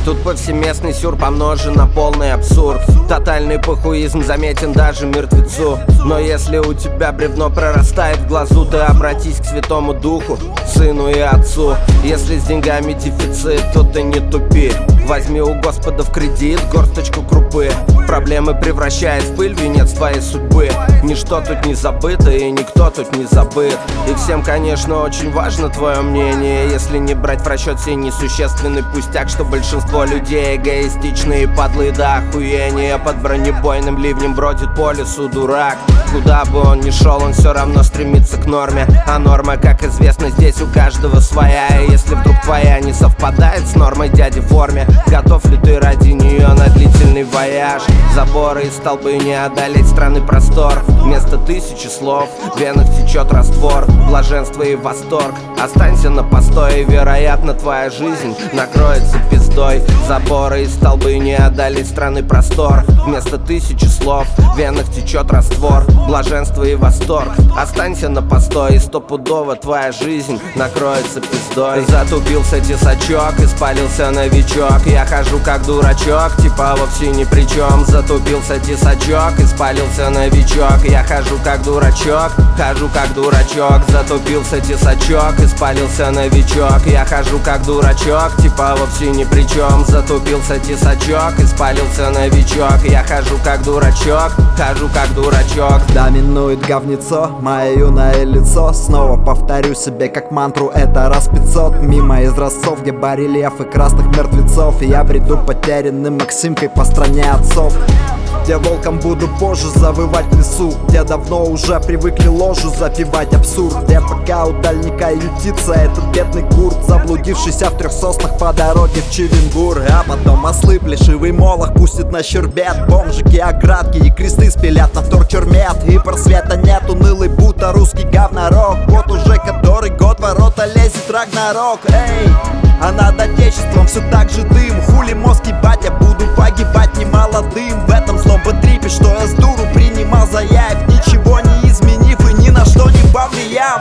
Тут повсеместный сюр помножен на полный абсурд. Тотальный похуизм заметен даже мертвецу. Но если у тебя бревно прорастает в глазу, ты обратись к Святому Духу, Сыну и Отцу. Если с деньгами дефицит, то ты не тупи. Возьми у Господа в кредит горсточку крупы. Проблемы превращает в пыль венец твоей судьбы. Ничто тут не забыто и никто тут не забыт. И всем, конечно, очень важно твое мнение, если не брать в расчет сей несущественный пустяк, что большинство людей эгоистичные, падлы до охуения. Под бронебойным ливнем бродит по лесу дурак. Куда бы он ни шел, он все равно стремится к норме. А норма, как известно, здесь у каждого своя. И если вдруг твоя не совпадает с нормой дяди в форме, готов ли ты ради нее на длительный вояж? Заборы и столбы не одолеть страны простор. Вместо 1000 слов в венах течет раствор. Блаженство и восторг, останься на постой, и, вероятно, твоя жизнь накроется пиздой. Заборы и столбы не одолеть страны простор. Вместо 1000 слов в венах течет раствор. Блаженство и восторг, останься на постой, и стопудово твоя жизнь накроется пиздой. Затупился тесачок и спалился новичок. Я хожу как дурачок, типа вовсе ни при чем. Затупился тесачок и спалился новичок. Я хожу как дурачок, хожу как дурачок. Затупился тесачок и спалился новичок. Я хожу как дурачок, типа вовсе ни при чем. Затупился тесачок и спалился новичок. Я хожу как дурачок, хожу как дурачок. Доминует говнецо, мое юное лицо. Снова повторю себе как мантру, это раз 500. Мимо изразцов, где барельефы красных мертвецов. И я бреду потерянным Максимкой по стране отцов, где волком буду позже завывать в лесу, где давно уже привыкли ложу запивать абсурд, где пока у дальника ютится этот бедный курт, заблудившийся в 3 соснах по дороге в Чивингур. А потом ослы плешивый молох пустит на щербет. Бомжики, оградки и кресты спилят на вторчермет. И просвета нет, унылый будто русский говнорок. Вот уже который год ворота лезет Рагнарок. Эй, а над отечеством все так же дым. Хули мозг ебать, я буду погибать не молодым. В этом злом бэтрипе, что я с дуру принимал заяв, ничего не изменив и ни на что не повлияв.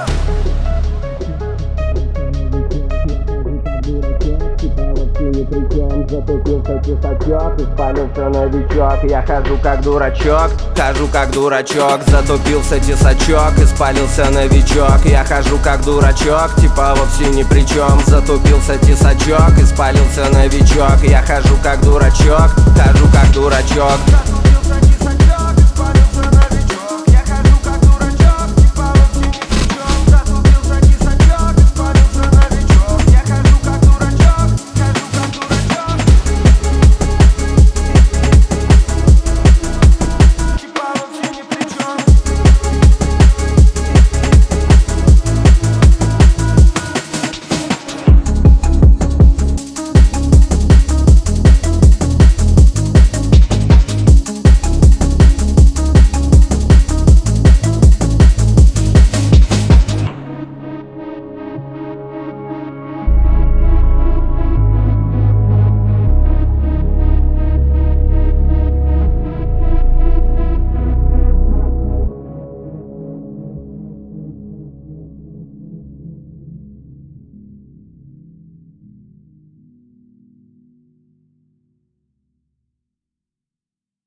Затупился тесачок и спалился новичок. Я хожу как дурачок, хожу как дурачок. Затупился тесачок и спалился новичок. Я хожу как дурачок, типа вовсе ни при чем. Затупился тесачок и спалился новичок. Я хожу как дурачок, хожу как дурачок.